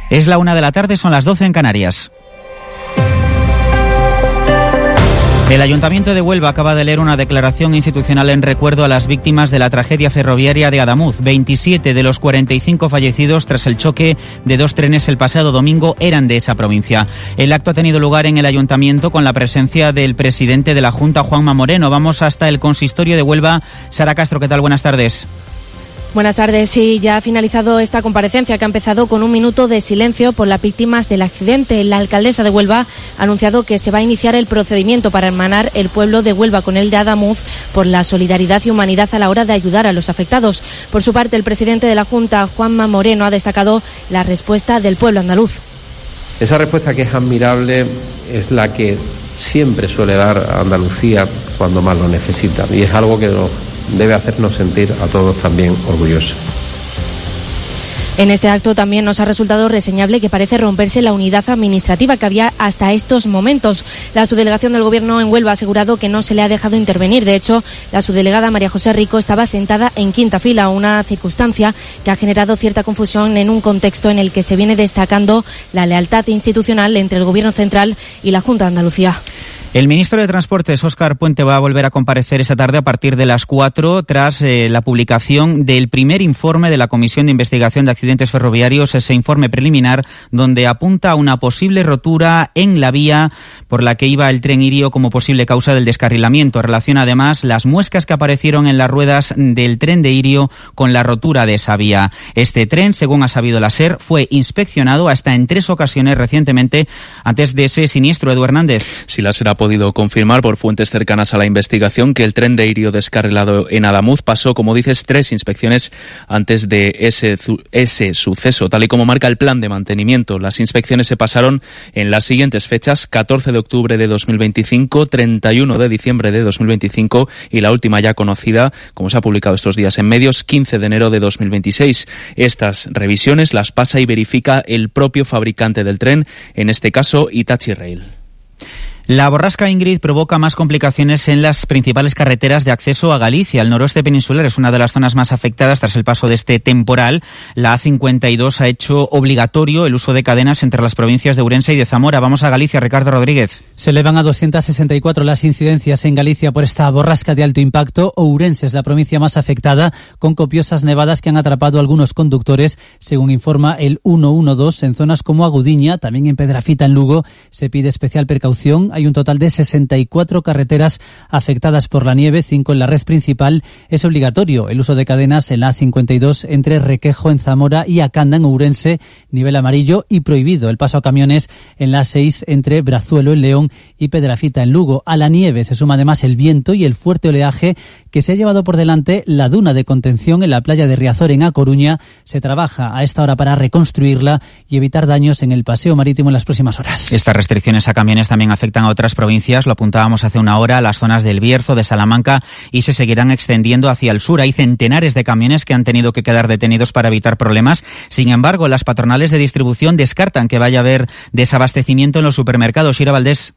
Es la 1 de la tarde, son las 12 en Canarias. El Ayuntamiento de Huelva acaba de leer una declaración institucional en recuerdo a las víctimas de la tragedia ferroviaria de Adamuz. 27 de los 45 fallecidos tras el choque de 2 trenes el pasado domingo eran de esa provincia. El acto ha tenido lugar en el Ayuntamiento con la presencia del presidente de la Junta, Juanma Moreno. Vamos hasta el consistorio de Huelva. Sara Castro, ¿qué tal? Buenas tardes. Buenas tardes. Sí, ya ha finalizado esta comparecencia que ha empezado con un minuto de silencio por las víctimas del accidente. La alcaldesa de Huelva ha anunciado que se va a iniciar el procedimiento para hermanar el pueblo de Huelva con el de Adamuz por la solidaridad y humanidad a la hora de ayudar a los afectados. Por su parte, el presidente de la Junta, Juanma Moreno, ha destacado la respuesta del pueblo andaluz. Esa respuesta, que es admirable, es la que siempre suele dar Andalucía cuando más lo necesita, y es algo que debe hacernos sentir a todos también orgullosos. En este acto también nos ha resultado reseñable que parece romperse la unidad administrativa que había hasta estos momentos. La subdelegación del Gobierno en Huelva ha asegurado que no se le ha dejado intervenir. De hecho, la subdelegada María José Rico estaba sentada en quinta fila, una circunstancia que ha generado cierta confusión en un contexto en el que se viene destacando la lealtad institucional entre el Gobierno central y la Junta de Andalucía. El ministro de Transportes, Óscar Puente, va a volver a comparecer esta tarde a partir de las 4 tras la publicación del primer informe de la Comisión de Investigación de Accidentes Ferroviarios, ese informe preliminar donde apunta a una posible rotura en la vía por la que iba el tren Irio como posible causa del descarrilamiento. Relaciona además las muescas que aparecieron en las ruedas del tren de Irio con la rotura de esa vía. Este tren, según ha sabido la SER, fue inspeccionado hasta en 3 ocasiones recientemente antes de ese siniestro. Edu Hernández. Si la SER ha podido confirmar por fuentes cercanas a la investigación que el tren de Irio descarrilado en Adamuz pasó, como dices, 3 inspecciones antes de ese suceso, tal y como marca el plan de mantenimiento. Las inspecciones se pasaron en las siguientes fechas: 14 de octubre de 2025, 31 de diciembre de 2025 y la última ya conocida, como se ha publicado estos días en medios, 15 de enero de 2026. Estas revisiones las pasa y verifica el propio fabricante del tren, en este caso Hitachi Rail. La borrasca Ingrid provoca más complicaciones en las principales carreteras de acceso a Galicia. El noroeste peninsular es una de las zonas más afectadas tras el paso de este temporal. La A52 ha hecho obligatorio el uso de cadenas entre las provincias de Ourense y de Zamora. Vamos a Galicia, Ricardo Rodríguez. Se elevan a 264 las incidencias en Galicia por esta borrasca de alto impacto. Ourense es la provincia más afectada, con copiosas nevadas que han atrapado a algunos conductores, según informa el 112. En zonas como Agudiña, también en Pedrafita, en Lugo, se pide especial precaución. Hay un total de 64 carreteras afectadas por la nieve, 5 en la red principal. Es obligatorio el uso de cadenas en la A52 entre Requejo en Zamora y Acanda en Ourense, nivel amarillo, y prohibido el paso a camiones en la A6 entre Brazuelo en León y Pedrafita en Lugo. A la nieve se suma además el viento y el fuerte oleaje que se ha llevado por delante la duna de contención en la playa de Riazor en A Coruña. Se trabaja a esta hora para reconstruirla y evitar daños en el paseo marítimo en las próximas horas. Estas restricciones a camiones también afectan a otras provincias, lo apuntábamos hace una hora, las zonas del Bierzo, de Salamanca, y se seguirán extendiendo hacia el sur. Hay centenares de camiones que han tenido que quedar detenidos para evitar problemas. Sin embargo, las patronales de distribución descartan que vaya a haber desabastecimiento en los supermercados. Ira Valdés.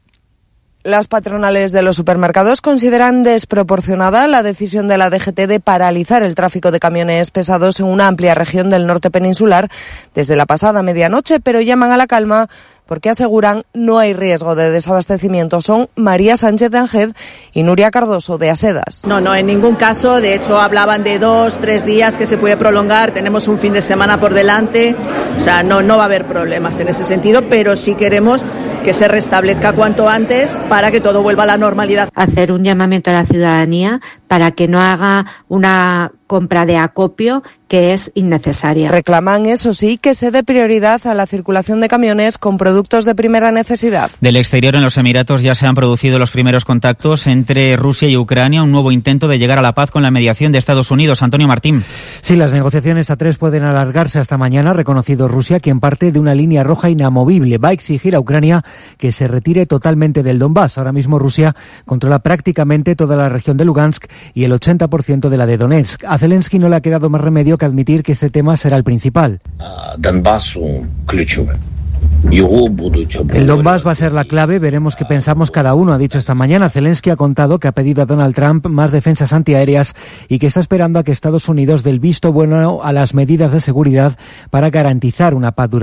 Las patronales de los supermercados consideran desproporcionada la decisión de la DGT de paralizar el tráfico de camiones pesados en una amplia región del norte peninsular desde la pasada medianoche, pero llaman a la calma porque aseguran no hay riesgo de desabastecimiento. Son María Sánchez de Ángel y Nuria Cardoso de Asedas. No, en ningún caso. De hecho, hablaban de 2-3 días que se puede prolongar. Tenemos un fin de semana por delante. O sea, no va a haber problemas en ese sentido, pero sí queremos que se restablezca cuanto antes para que todo vuelva a la normalidad. Hacer un llamamiento a la ciudadanía para que no haga una compra de acopio que es innecesaria. Reclaman, eso sí, que se dé prioridad a la circulación de camiones con productos de primera necesidad. Del exterior, en los Emiratos ya se han producido los primeros contactos entre Rusia y Ucrania, un nuevo intento de llegar a la paz con la mediación de Estados Unidos. Antonio Martín. Sí, las negociaciones a 3 pueden alargarse hasta mañana, ha reconocido Rusia, quien parte de una línea roja inamovible. Va a exigir a Ucrania que se retire totalmente del Donbass. Ahora mismo Rusia controla prácticamente toda la región de Lugansk y el 80% de la de Donetsk. A Zelensky no le ha quedado más remedio que admitir que este tema será el principal. El Donbass va a ser la clave, veremos qué pensamos cada uno, ha dicho esta mañana. Zelensky ha contado que ha pedido a Donald Trump más defensas antiaéreas y que está esperando a que Estados Unidos dé el visto bueno a las medidas de seguridad para garantizar una paz duradera.